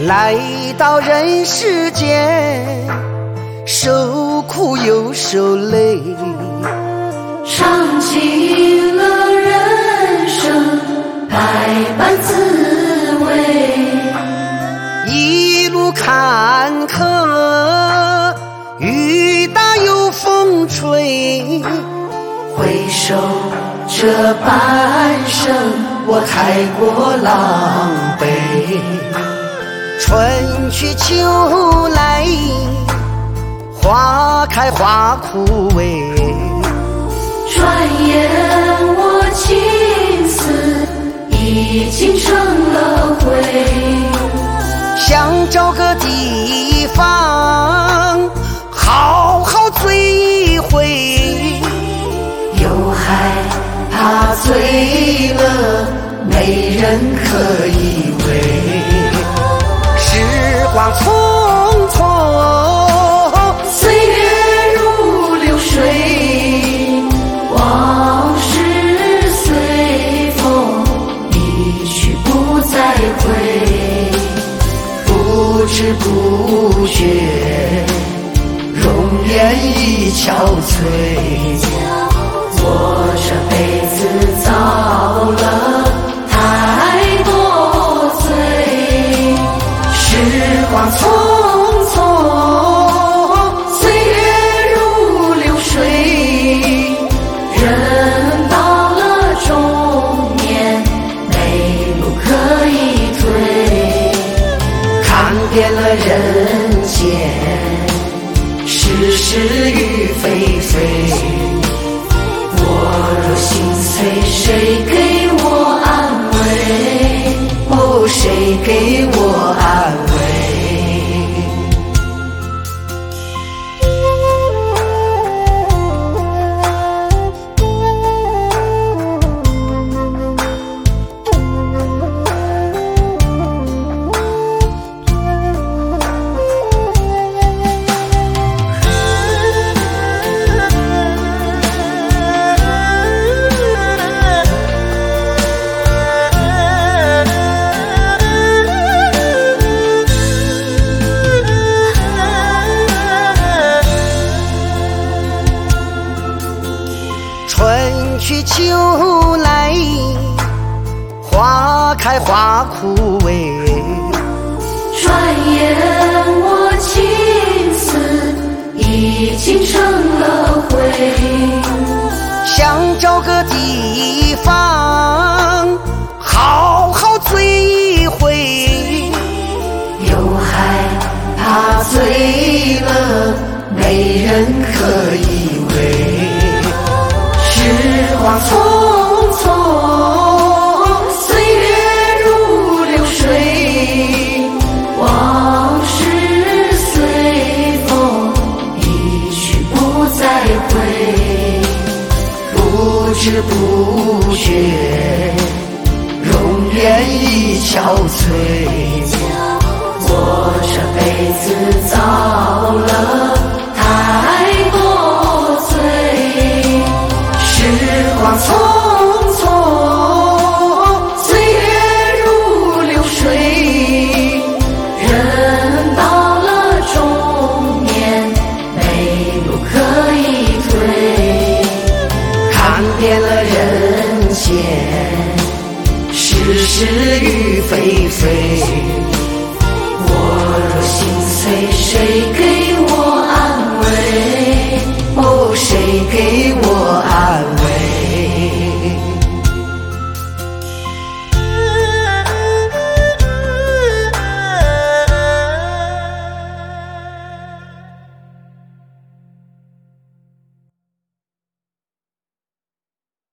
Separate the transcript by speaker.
Speaker 1: 来到人世间，受苦又受累，
Speaker 2: 尝尽了人生百般滋味，
Speaker 1: 一路坎坷，雨打有风吹。
Speaker 2: 回首这半生，我太过狼狈。
Speaker 1: 春去秋来，花开花枯萎。
Speaker 2: 转眼我情思已经成了灰，
Speaker 1: 想找个地方好好醉一回，
Speaker 2: 又害怕醉了没人可依偎。
Speaker 1: 时光匆匆，
Speaker 2: 岁月如流水，往事随风一去不再回。不知不觉，容颜已憔悴。我这辈子造了太多罪，时光匆匆，岁月如流水，人到了中年，没路可以退。看遍了人间是是与非非，我若心碎，谁给我安慰？哦，谁给我安慰？
Speaker 1: 春去秋来，花开花枯萎。
Speaker 2: 转眼我情思已经成了灰，
Speaker 1: 想找个地方好好醉一回，
Speaker 2: 又害怕醉了没人可依偎。时光匆匆，岁月如流水，往事随风一去不再回。不知不觉，容颜已憔悴。我这辈子造了太多罪，时光匆匆，岁月如流水，人到了中年，没路可以退。看遍了人间是是与非非，我若心碎，谁给我安慰？哦，谁给我安慰？